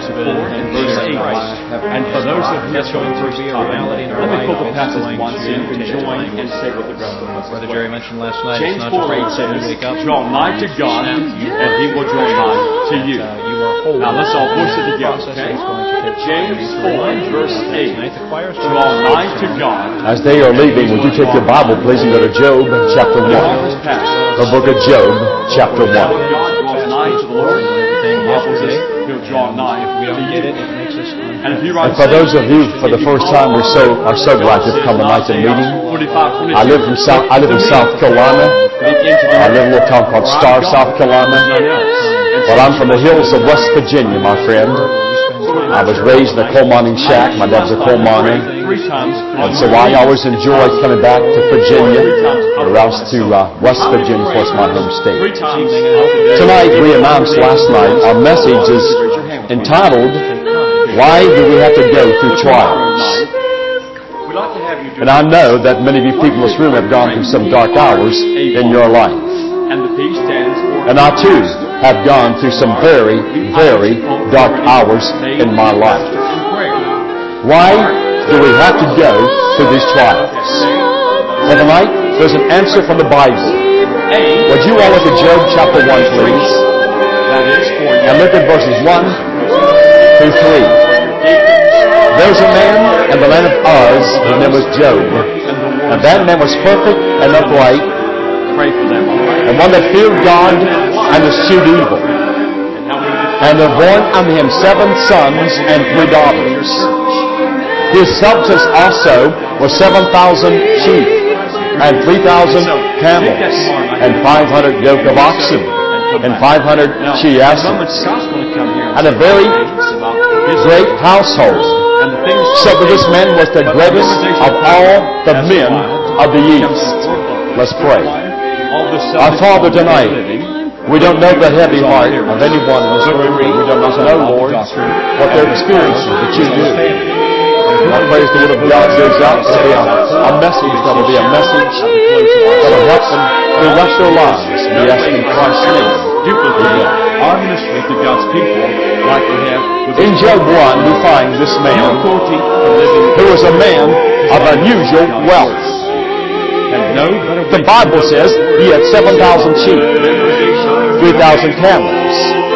chapter 4 and verse 8. And for those of you who are first time, let me pull the passage once so you can join and say with the rest of us. Brother Jerry mentioned last night, James it's not 4:8 just says, wake up. draw nigh to God, and He will draw nigh to you. Now let's all voice it together, okay? James 4, verse 8. Draw nigh to God. As they are leaving, would you take your Bible, please, and go to Job, chapter 1. The book of Job, chapter 1. God draws nigh to the Lord. The Bible says He'll draw nigh to you. And for those of you, for the first time, are so glad to come tonight to meeting. I live in South Carolina. I live in a little town called Star, South Carolina. Well, I'm from the hills of West Virginia, my friend. I was raised in a coal mining shack. My dad's a coal miner. And so I always enjoy coming back to Virginia, around to West Virginia, of course, my home state. Tonight, we announced last night, our message is entitled, Why Do We Have to Go Through Trials? And I know that many of you people in this room have gone through some dark hours in your life. And I too have gone through some very, very dark hours in my life. Why do we have to go through these trials? So tonight, there's an answer from the Bible. Would you all look at Job chapter 1, please? And look at verses 1 through 3. There's a man in the land of Uz, his name was Job. And that man was perfect and upright, and one that feared God and eschewed evil. And there were born unto him 7 sons and 3 daughters. His substance also was 7,000 sheep, and 3,000 camels, and 500 yoke of oxen, and 500 she-asses, and a very great household. So that this man was the greatest of all the men of the East. Let's pray. Our Father, tonight, we don't know the heavy heart of anyone in this room. We don't know, Lord, what they're experiencing, but you do. And I pray the Word of God goes out to be a message that will be a message that will help them direct their lives. We ask in Christ's name. Duplicate our ministry to God's people like we have. In Job 1, we find this man who was a man of unusual wealth. The Bible says he had 7,000 sheep, 3,000 camels,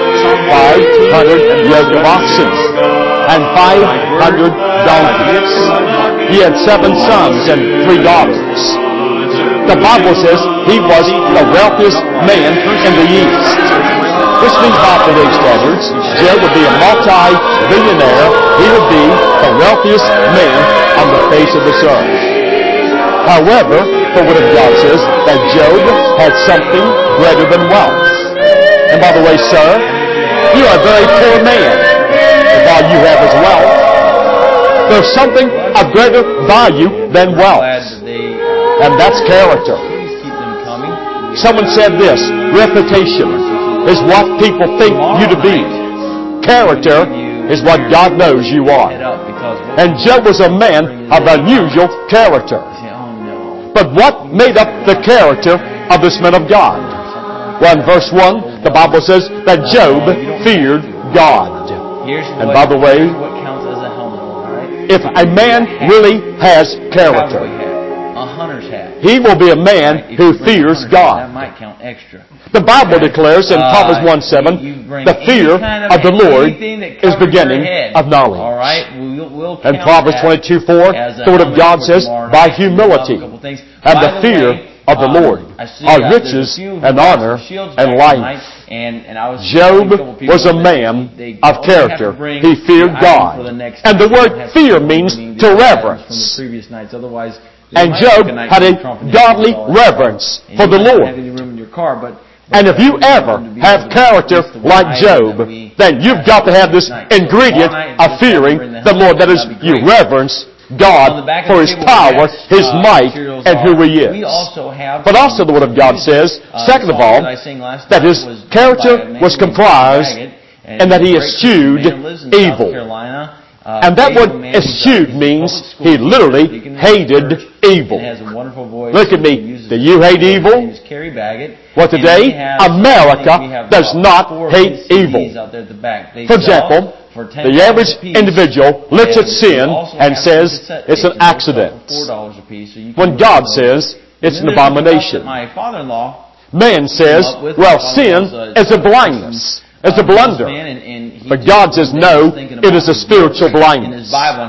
500 yoke of oxen, and 500 donkeys. He had 7 sons and 3 daughters. The Bible says he was the wealthiest man in the East. Which means by today's standards, Job would be a multi-billionaire. He would be the wealthiest man on the face of this earth. However, the Word of God says that Job had something greater than wealth. And by the way, sir, you are a very poor man if all you have is wealth. There's something of greater value than wealth. And that's character. Someone said this, reputation is what people think you to be. Character is what God knows you are. And Job was a man of unusual character. But what made up the character of this man of God? Well, in verse 1, the Bible says that Job feared God. And by the way, if a man really has character, he will be a man who fears God. The Bible declares in Proverbs 1:7, the fear of the Lord is beginning of knowledge. And Proverbs 22:4, the Word of God says, by humility and the fear of the Lord are riches and honor and life. Job was a man of character. He feared God. And the word fear means to reverence. And Job had a godly reverence for the Lord. And if you ever have character like Job, then you've got to have this ingredient of fearing the Lord. That is, you reverence God for His power, His might, and who He is. But also the Word of God says, second of all, that His character was comprised and that He eschewed evil. And that word eschewed means He literally hated evil. Look at me. Do you hate evil? Well, today, America does not hate evil. For example, The average individual looks at sin and says it's an accident, when God says it's an abomination. My father-in-law, Man says, well, sin is a blindness, it's a blunder. But God says, no, it is a spiritual blindness.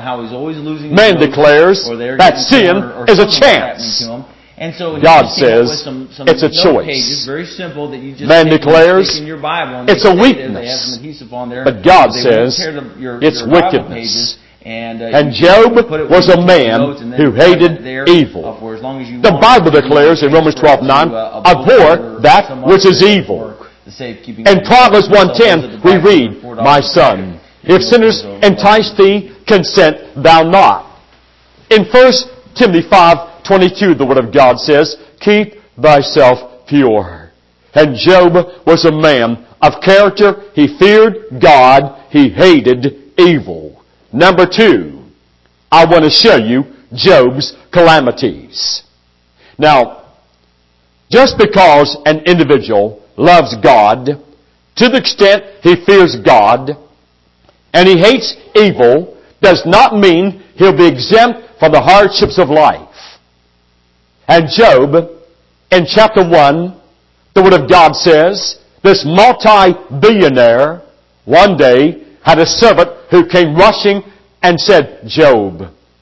Man declares that sin is a chance. And so God says it's a choice. Very simple that you just Man declares in your Bible and it's a weakness. weakness. But God says it's wickedness. And Job was a man who hated evil. The Bible declares in Romans 12:9, abhor that which is evil. In Proverbs 1:10 we read, my son, if sinners entice thee, consent thou not. In 1 Timothy 5:22 the Word of God says, keep thyself pure. And Job was a man of character. He feared God. He hated evil. Number 2, I want to show you Job's calamities. Now, just because an individual loves God to the extent he fears God and he hates evil does not mean he'll be exempt from the hardships of life. And Job, in chapter 1, the Word of God says, this multi-billionaire one day had a servant who came rushing and said, Job,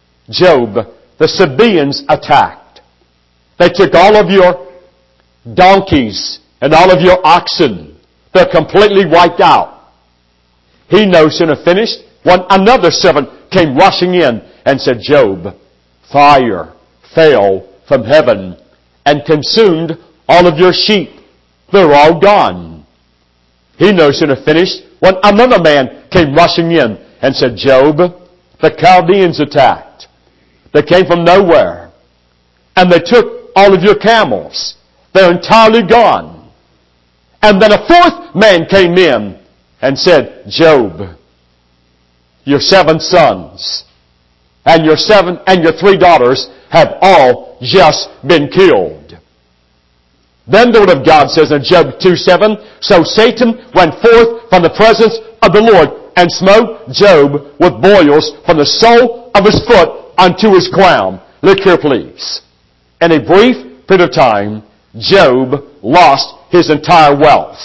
the Sabaeans attacked. They took all of your donkeys and all of your oxen. They're completely wiped out. He no sooner finished when another servant came rushing in and said, Job, fire fell from heaven and consumed all of your sheep. They're all gone. He no sooner finished when another man came rushing in and said, Job, the Chaldeans attacked. They came from nowhere. And they took all of your camels. They're entirely gone. And then a fourth man came in and said, Job, your 7 sons and your 3 daughters have all just been killed. Then the Word of God says in Job 2:7, so Satan went forth from the presence of the Lord and smote Job with boils from the sole of his foot unto his crown. Look here, please. In a brief period of time, Job lost his entire wealth.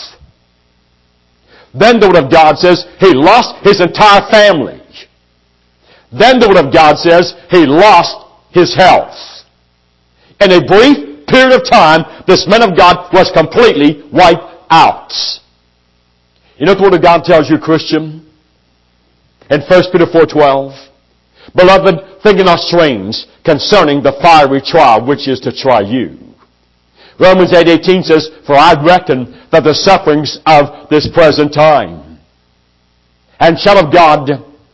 Then the Word of God says he lost his entire family. Then the Word of God says he lost his health. In a brief period of time, this man of God was completely wiped out. You know what the Word of God tells you, Christian? In 1 Peter 4:12, beloved, think it not strange concerning the fiery trial which is to try you. Romans 8:18 says, for I reckon that the sufferings of this present time. And child of God,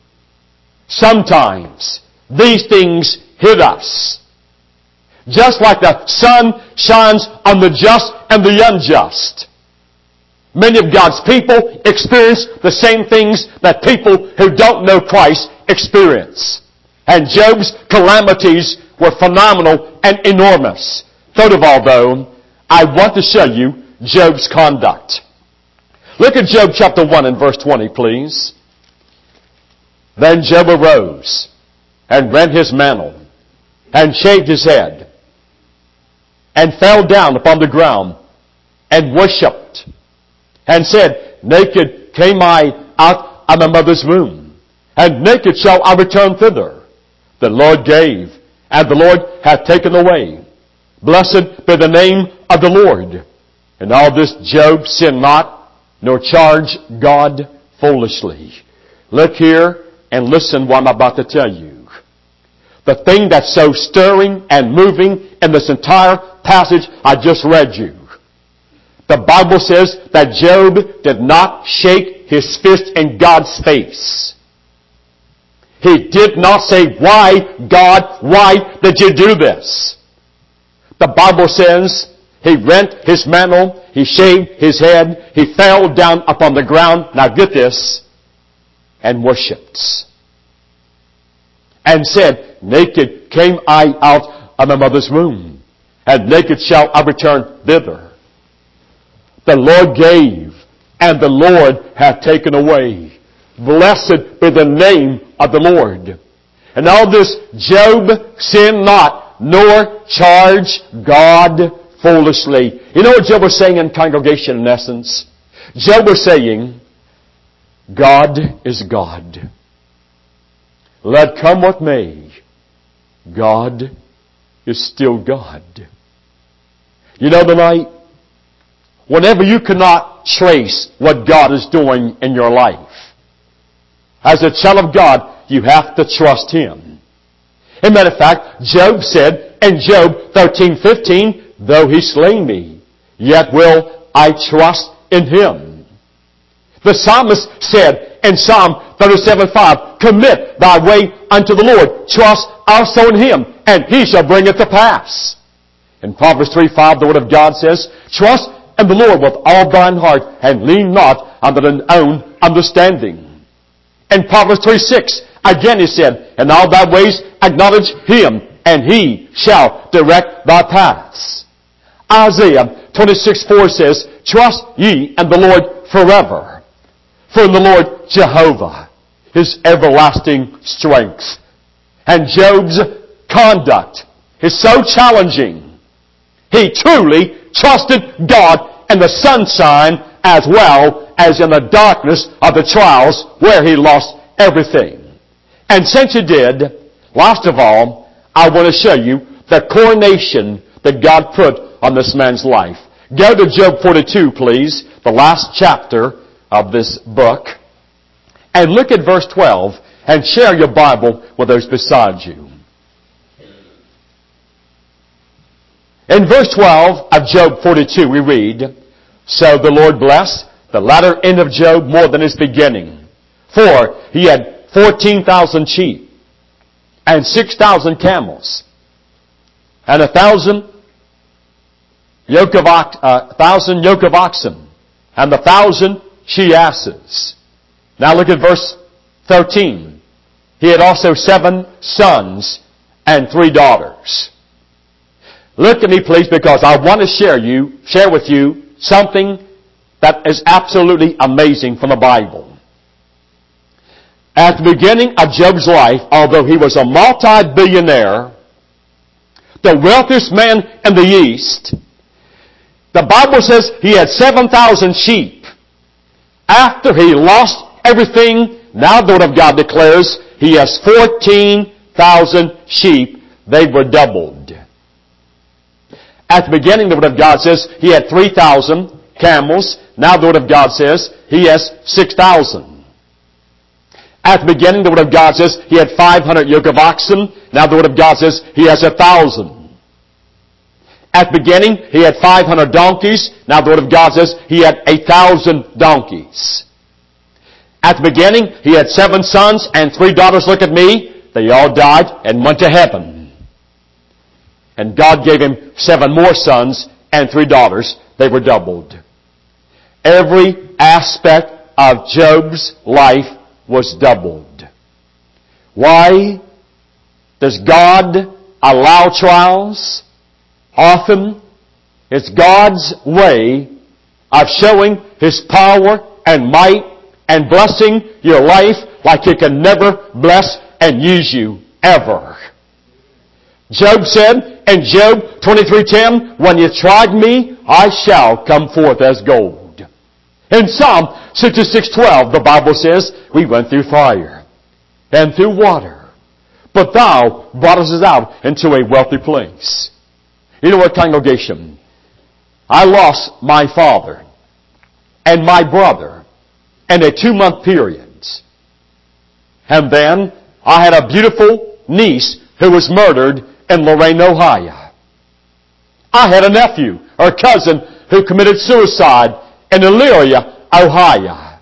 sometimes these things hit us. Just like the sun shines on the just and the unjust. Many of God's people experience the same things that people who don't know Christ experience. And Job's calamities were phenomenal and enormous. Third of all, though, I want to show you Job's conduct. Look at Job chapter 1 and verse 20, please. Then Job arose and rent his mantle and shaved his head and fell down upon the ground and worshipped and said, naked came I out of my mother's womb, and naked shall I return thither. The Lord gave, and the Lord hath taken away. Blessed be the name of the Lord. And all this Job sinned not, nor charged God foolishly. Look here and listen what I'm about to tell you. The thing that's so stirring and moving in this entire passage I just read you. The Bible says that Job did not shake his fist in God's face. He did not say, why, God, why did you do this? The Bible says he rent his mantle, he shaved his head, he fell down upon the ground, now get this, and worshipped. And said, naked came I out of my mother's womb, and naked shall I return thither. The Lord gave, and the Lord hath taken away. Blessed be the name of the Lord. And all this, Job sinned not, nor charged God foolishly. You know what Job was saying in congregation in essence? Job was saying, God is God. Let come what may, God is still God. You know tonight, whenever you cannot trace what God is doing in your life, as a child of God, you have to trust Him. As a matter of fact, Job said in Job 13:15, though He slay me, yet will I trust in Him. The psalmist said in Psalm 37:5, commit thy way unto the Lord, trust also in Him, and He shall bring it to pass. In Proverbs 3:5, the Word of God says, trust in the Lord with all thine heart, and lean not unto thine own understanding. In Proverbs 3:6, again He said, in all thy ways acknowledge Him, and He shall direct thy paths. Isaiah 26:4 says, trust ye in the Lord forever. For in the Lord Jehovah is everlasting strength. And Job's conduct is so challenging. He truly trusted God in the sunshine as well as in the darkness of the trials where he lost everything. And since he did, last of all, I want to show you the coronation that God put on this man's life. Go to Job 42, please, the last chapter of this book, and look at verse 12 and share your Bible with those beside you. In verse 12 of Job 42 we read, so the Lord blessed the latter end of Job more than his beginning, for he had 14,000 sheep and 6,000 camels and 1,000 yoke of oxen and 1,000 she-asses. Now look at verse 13. He had also 7 sons and 3 daughters. Look at me please, because I want to share with you something that is absolutely amazing from the Bible. At the beginning of Job's life, although he was a multi-billionaire, the wealthiest man in the East, the Bible says he had 7,000 sheep. After he lost everything, now the Word of God declares he has 14,000 sheep. They were doubled. At the beginning, the Word of God says he had 3,000 camels. Now the Word of God says he has 6,000. At the beginning, the Word of God says he had 500 yoke of oxen. Now the Word of God says he has 1,000. At the beginning, he had 500 donkeys. Now the Word of God says he had 1,000 donkeys. At the beginning, he had 7 sons and 3 daughters. Look at me. They all died and went to heaven. And God gave him 7 more sons and 3 daughters. They were doubled. Every aspect of Job's life was doubled. Why does God allow trials? Often, it's God's way of showing His power and might and blessing your life like He can never bless and use you ever. Job said in Job 23:10, when you tried me, I shall come forth as gold. In Psalm 66:12, the Bible says, we went through fire and through water, but thou broughtest us out into a wealthy place. You know what, congregation? I lost my father and my brother in a 2-month period. And then I had a beautiful niece who was murdered in Lorain, Ohio. I had a nephew or cousin who committed suicide in Elyria, Ohio.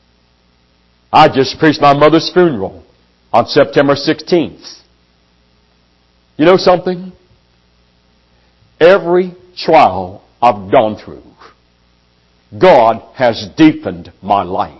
I just preached my mother's funeral on September 16th. You know something? Every trial I've gone through, God has deepened my life.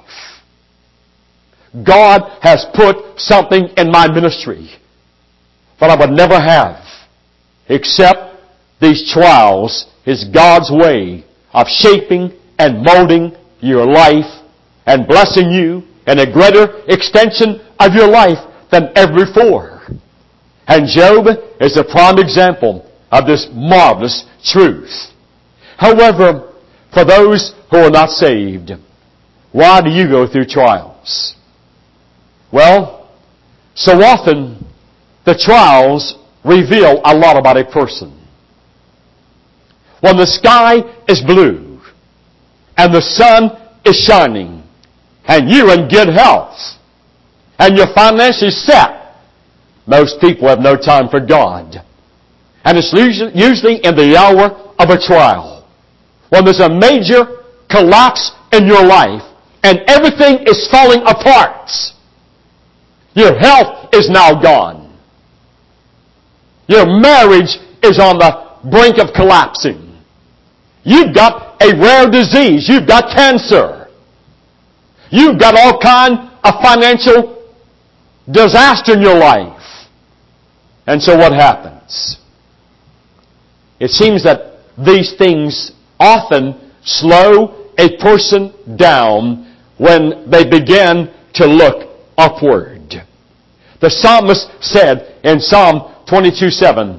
God has put something in my ministry that I would never have except these trials is God's way of shaping and molding your life and blessing you and a greater extension of your life than ever before. And Job is a prime example of this marvelous truth. However, for those who are not saved, why do you go through trials? Well, so often the trials reveal a lot about a person. When the sky is blue and the sun is shining and you're in good health and your finances set, most people have no time for God. And it's usually in the hour of a trial, when there's a major collapse in your life and everything is falling apart. Your health is now gone. Your marriage is on the brink of collapsing. You've got a rare disease. You've got cancer. You've got all kind of financial disaster in your life. And so what happens? It seems that these things often slow a person down when they begin to look upward. The psalmist said in Psalm 22:7,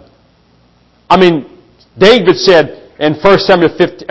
David said in 1 Samuel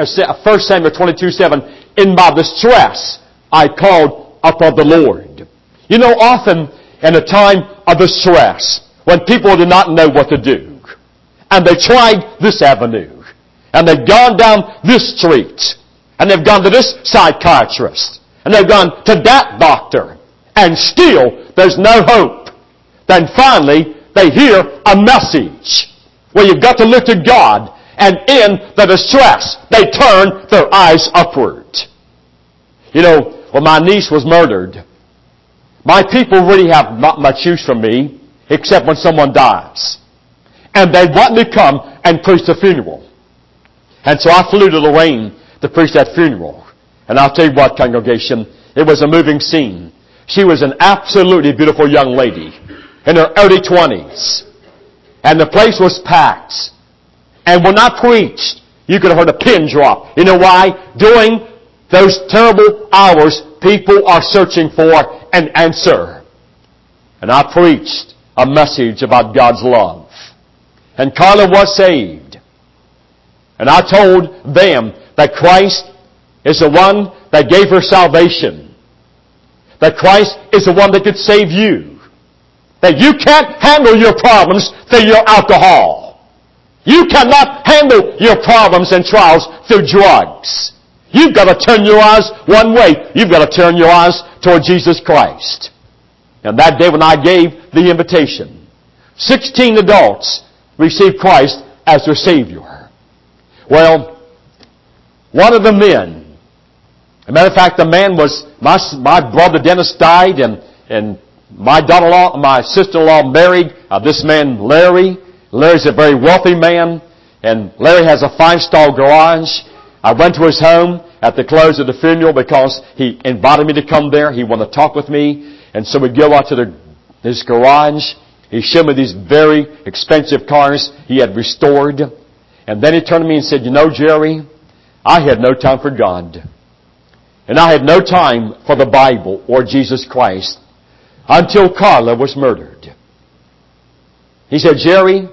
22:7, in my distress I called upon the Lord. You know, often in a time of distress, when people did not know what to do, and they tried this avenue, and they've gone down this street, and they've gone to this psychiatrist, and they've gone to that doctor, and still there's no hope. Then finally they hear a message where you've got to look to God, and in the distress they turn their eyes upward. You know, when my niece was murdered, my people really have not much use for me except when someone dies. And they want me to come and preach the funeral. And so I flew to Lorraine to preach that funeral. And I'll tell you what, congregation, it was a moving scene. She was an absolutely beautiful young lady in her early 20s. And the place was packed. And when I preached, you could have heard a pin drop. You know why? During those terrible hours, people are searching for an answer. And I preached a message about God's love. And Carla was saved. And I told them that Christ is the one that gave her salvation. That Christ is the one that could save you. That you can't handle your problems through your alcohol. You cannot handle your problems and trials through drugs. You've got to turn your eyes one way. You've got to turn your eyes toward Jesus Christ. And that day when I gave the invitation, 16 adults received Christ as their Savior. Well, one of the men, as a matter of fact, the man was, my brother Dennis died, and my daughter-in-law, my sister-in-law married this man Larry. Larry's a very wealthy man, and Larry has a 5-star garage. I went to his home at the close of the funeral because he invited me to come there. He wanted to talk with me. And so we go out to his garage. He showed me these very expensive cars he had restored. And then he turned to me and said, you know, Jerry, I had no time for God. And I had no time for the Bible or Jesus Christ until Carla was murdered. He said, Jerry,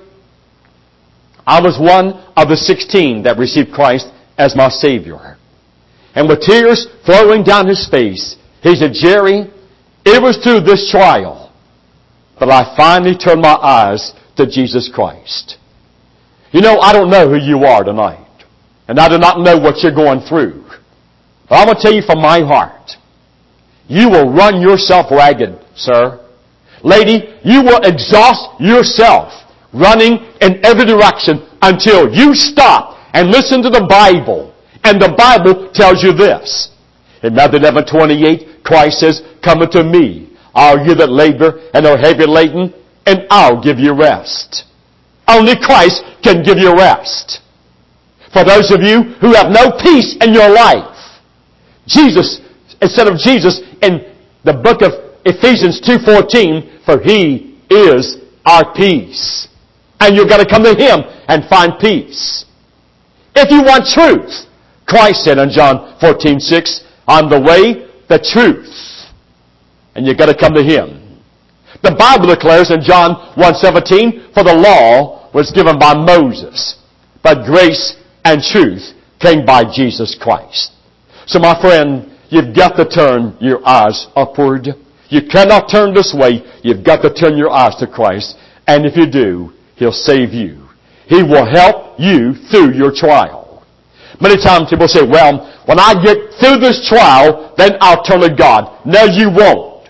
I was one of the 16 that received Christ as my Savior. And with tears flowing down his face, he said, Jerry, it was through this trial that I finally turned my eyes to Jesus Christ. You know, I don't know who you are tonight. And I do not know what you're going through. But I'm going to tell you from my heart, you will run yourself ragged, sir. Lady, you will exhaust yourself running in every direction until you stop and listen to the Bible. And the Bible tells you this. In Matthew 11:28, Christ says, come unto me, all you that labor and are heavy laden, and I'll give you rest. Only Christ can give you rest. For those of you who have no peace in your life, Jesus, instead of Jesus, in the book of Ephesians 2:14, for He is our peace. And you've got to come to Him and find peace. If you want truth, Christ said in John 14:6, I'm the way, the truth, And you've got to come to Him. The Bible declares in John 1:17, for the law was given by Moses, but grace and truth came by Jesus Christ. So my friend, you've got to turn your eyes upward. You cannot turn this way. You've got to turn your eyes to Christ. And if you do, He'll save you. He will help you through your trial. Many times people say, well, when I get through this trial, then I'll turn to God. No, you won't.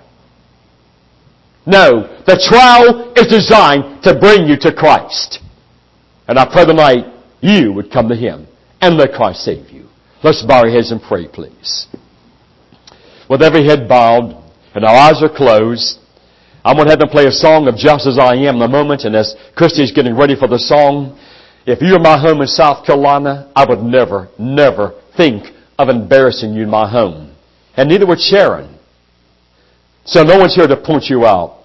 No, the trial is designed to bring you to Christ. And I pray tonight you would come to Him and let Christ save you. Let's bow our heads and pray, please. With every head bowed and our eyes are closed, I'm going to have them play a song of Just As I Am in a moment. And as Christy's getting ready for the song, if you were in my home in South Carolina, I would never, never think of embarrassing you in my home. And neither would Sharon. So no one's here to point you out.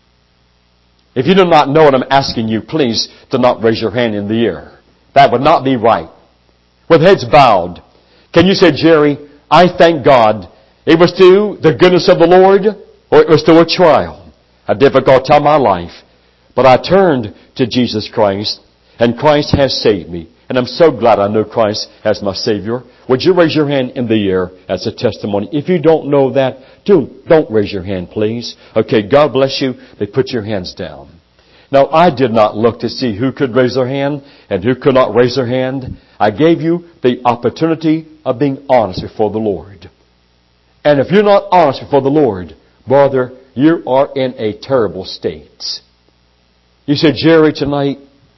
If you do not know what I'm asking you, please do not raise your hand in the air. That would not be right. With heads bowed, can you say, Jerry, I thank God it was through the goodness of the Lord or it was through a trial, a difficult time in my life, but I turned to Jesus Christ and Christ has saved me. And I'm so glad I know Christ as my Savior. Would you raise your hand in the air as a testimony? If you don't know that, don't raise your hand, please. Okay, God bless you. They put your hands down. Now, I did not look to see who could raise their hand and who could not raise their hand. I gave you the opportunity of being honest before the Lord. And if you're not honest before the Lord, brother, you are in a terrible state. You said, Jerry, tonight,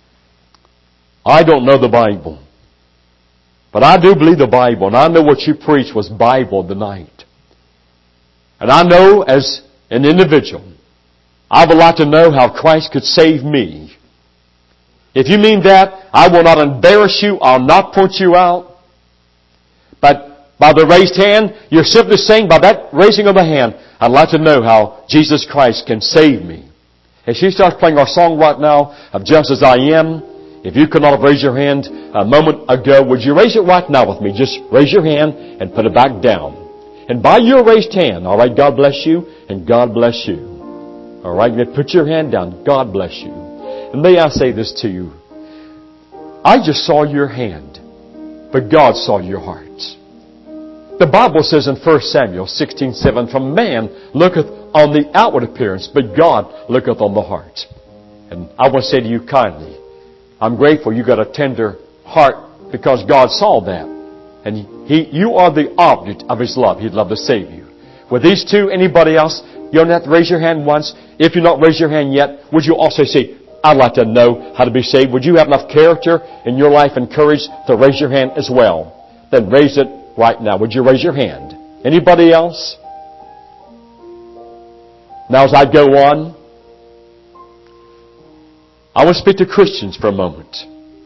I don't know the Bible. But I do believe the Bible, and I know what you preached was Bible tonight. And I know as an individual, I would like to know how Christ could save me. If you mean that, I will not embarrass you. I'll not point you out. But by the raised hand, you're simply saying, by that raising of the hand, I'd like to know how Jesus Christ can save me. As she starts playing our song right now of Just As I Am, if you could not have raised your hand a moment ago, would you raise it right now with me? Just raise your hand and put it back down. And by your raised hand, all right, God bless you, and God bless you. All right, put your hand down. God bless you. And may I say this to you. I just saw your hand, but God saw your heart. The Bible says in 1 Samuel 16:7, for man looketh on the outward appearance, but God looketh on the heart. And I want to say to you kindly, I'm grateful you got a tender heart because God saw that. And you are the object of His love. He'd love to save you. With these two, anybody else, you don't have to raise your hand once. If you're not raised your hand yet, would you also say, I'd like to know how to be saved. Would you have enough character in your life and courage to raise your hand as well? Then raise it right now. Would you raise your hand? Anybody else? Now as I go on, I want to speak to Christians for a moment.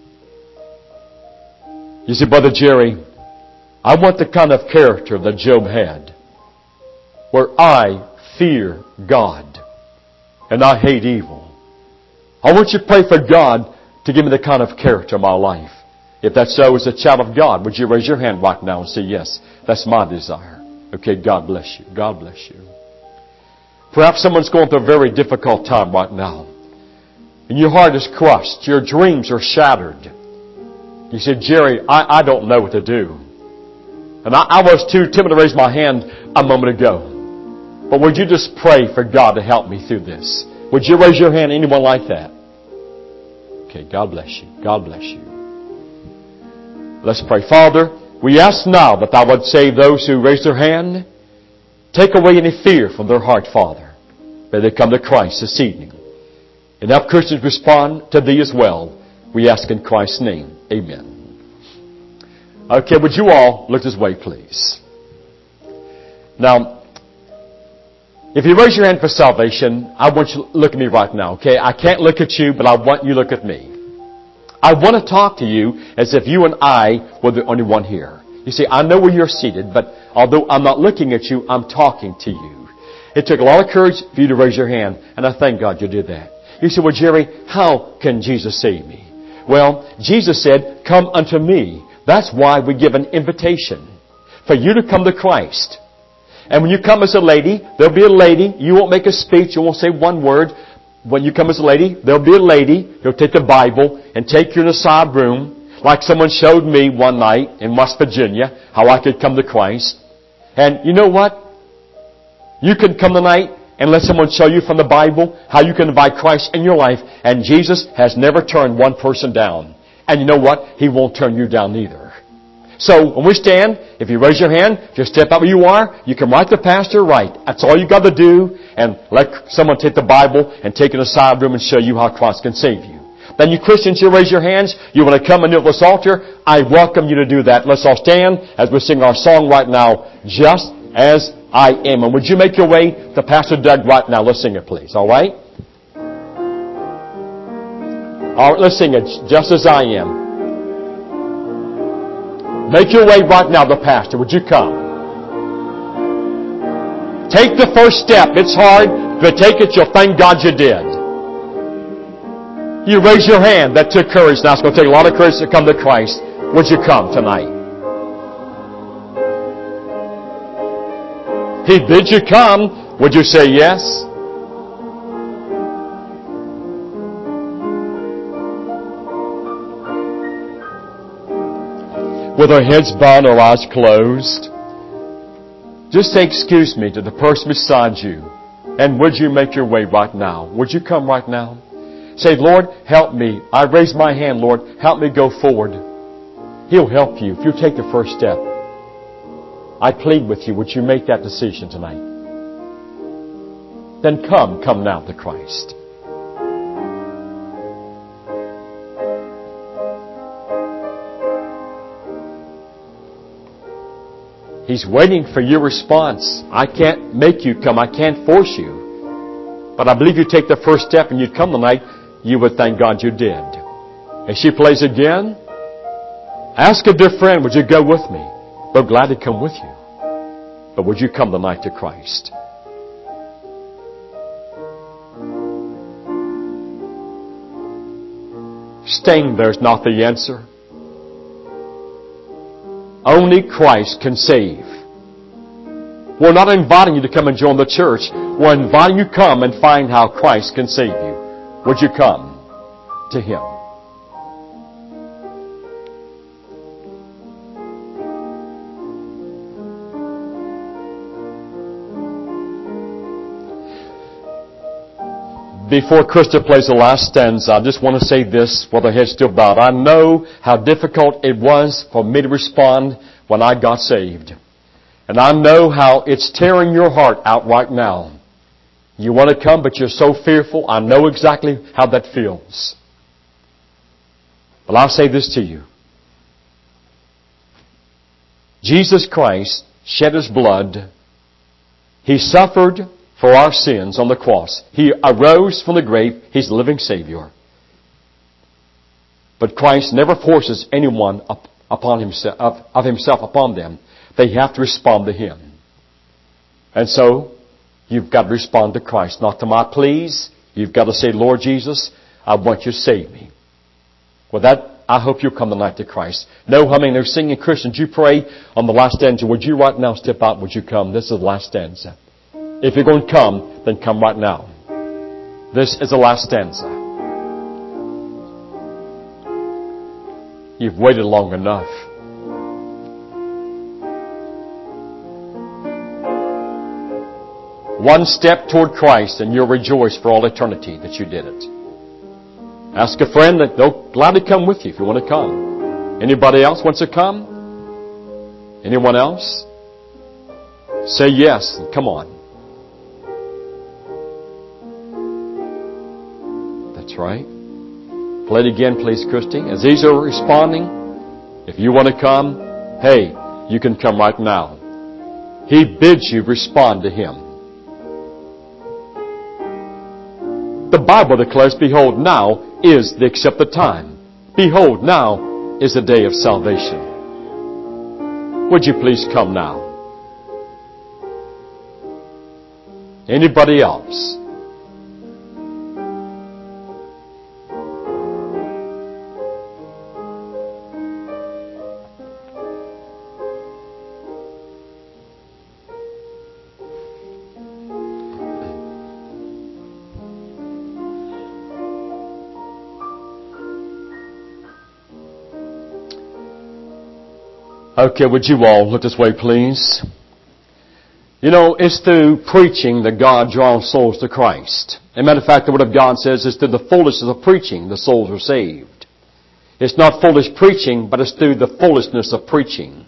You see, Brother Jerry, I want the kind of character that Job had, where I fear God and I hate evil. I want you to pray for God to give me the kind of character in my life. If that's so, as a child of God, would you raise your hand right now and say, yes, that's my desire. Okay, God bless you. God bless you. Perhaps someone's going through a very difficult time right now. And your heart is crushed. Your dreams are shattered. You said, Jerry, I don't know what to do. And I was too timid to raise my hand a moment ago. But would you just pray for God to help me through this? Would you raise your hand, anyone like that? Okay, God bless you. God bless you. Let's pray. Father, we ask now that Thou would save those who raise their hand. Take away any fear from their heart, Father. May they come to Christ this evening. And help Christians respond to Thee as well. We ask in Christ's name. Amen. Okay, would you all look this way, please? Now, if you raise your hand for salvation, I want you to look at me right now, okay? I can't look at you, but I want you to look at me. I want to talk to you as if you and I were the only one here. You see, I know where you're seated, but although I'm not looking at you, I'm talking to you. It took a lot of courage for you to raise your hand, and I thank God you did that. You say, well, Jerry, how can Jesus save me? Well, Jesus said, come unto me. That's why we give an invitation for you to come to Christ. And when you come as a lady, there'll be a lady. You won't make a speech. You won't say one word. When you come as a lady, there'll be a lady who'll take the Bible and take you in a side room, like someone showed me one night in West Virginia, how I could come to Christ. And you know what? You can come tonight and let someone show you from the Bible how you can invite Christ in your life. And Jesus has never turned one person down. And you know what? He won't turn you down either. So when we stand, if you raise your hand, just step out where you are. You can write the pastor right. That's all you got to do. And let someone take the Bible and take it in a side room and show you how Christ can save you. Then you Christians, you raise your hands. You want to come and kneel at this altar. I welcome you to do that. Let's all stand as we sing our song right now, Just As I Am. And would you make your way to Pastor Doug right now? Let's sing it, please. All right? All right, let's sing it, Just As I Am. Make your way right now to the pastor. Would you come? Take the first step. It's hard, but take it. You'll thank God you did. You raise your hand. That took courage. Now it's going to take a lot of courage to come to Christ. Would you come tonight? He bid you come. Would you say yes? With our heads bowed, our eyes closed, just say, excuse me, to the person beside you. And would you make your way right now? Would you come right now? Say, Lord, help me. I raise my hand, Lord. Help me go forward. He'll help you if you take the first step. I plead with you. Would you make that decision tonight? Then come now to Christ. He's waiting for your response. I can't make you come. I can't force you. But I believe you take the first step and you'd come tonight, you would thank God you did. If she plays again, ask a dear friend, would you go with me? We're glad to come with you. But would you come tonight to Christ? Staying there is not the answer. Only Christ can save. We're not inviting you to come and join the church. We're inviting you to come and find how Christ can save you. Would you come to Him? Before Krista plays the last stanza, I just want to say this while the head's still bowed. I know how difficult it was for me to respond when I got saved. And I know how it's tearing your heart out right now. You want to come, but you're so fearful. I know exactly how that feels. But I'll say this to you. Jesus Christ shed His blood. He suffered for our sins on the cross. He arose from the grave. He's the living Savior. But Christ never forces anyone upon himself, of Himself upon them. They have to respond to Him. And so, you've got to respond to Christ. Not to my pleas. You've got to say, Lord Jesus, I want you to save me. With that, I hope you'll come tonight to Christ. No humming, no singing. Christians, you pray on the last stanza. Would you right now step out? Would you come? This is the last stanza. If you're going to come, then come right now. This is the last stanza. You've waited long enough. One step toward Christ and you'll rejoice for all eternity that you did it. Ask a friend that they'll gladly come with you if you want to come. Anybody else wants to come? Anyone else? Say yes and come on. That's right. Play it again, please, Christy. As these are responding, if you want to come, hey, you can come right now. He bids you respond to Him. The Bible declares, behold, now is the accepted time. Behold, now is the day of salvation. Would you please come now? Anybody else? Okay, would you all look this way, please? You know, it's through preaching that God draws souls to Christ. As a matter of fact, the Word of God says it's through the foolishness of preaching the souls are saved. It's not foolish preaching, but it's through the foolishness of preaching.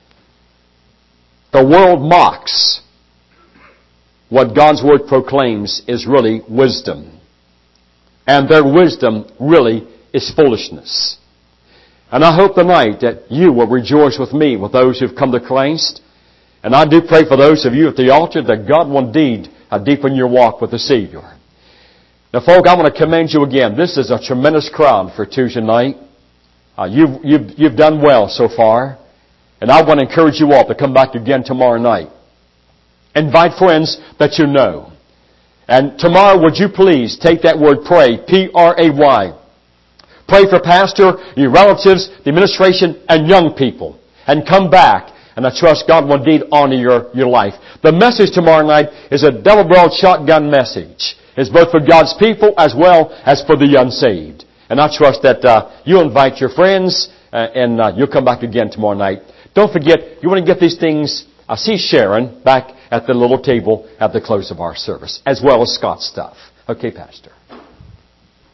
The world mocks what God's Word proclaims is really wisdom. And their wisdom really is foolishness. And I hope tonight that you will rejoice with me, with those who've come to Christ. And I do pray for those of you at the altar that God will indeed deepen your walk with the Savior. Now, folk, I want to commend you again. This is a tremendous crowd for Tuesday night. You've done well so far. And I want to encourage you all to come back again tomorrow night. Invite friends that you know. And tomorrow, would you please take that word pray, P-R-A-Y. Pray for pastor, your relatives, the administration, and young people. And come back. And I trust God will indeed honor your life. The message tomorrow night is a double-barreled shotgun message. It's both for God's people as well as for the unsaved. And I trust that you'll invite your friends and you'll come back again tomorrow night. Don't forget, you want to get these things. I see Sharon back at the little table at the close of our service, as well as Scott's stuff. Okay, Pastor.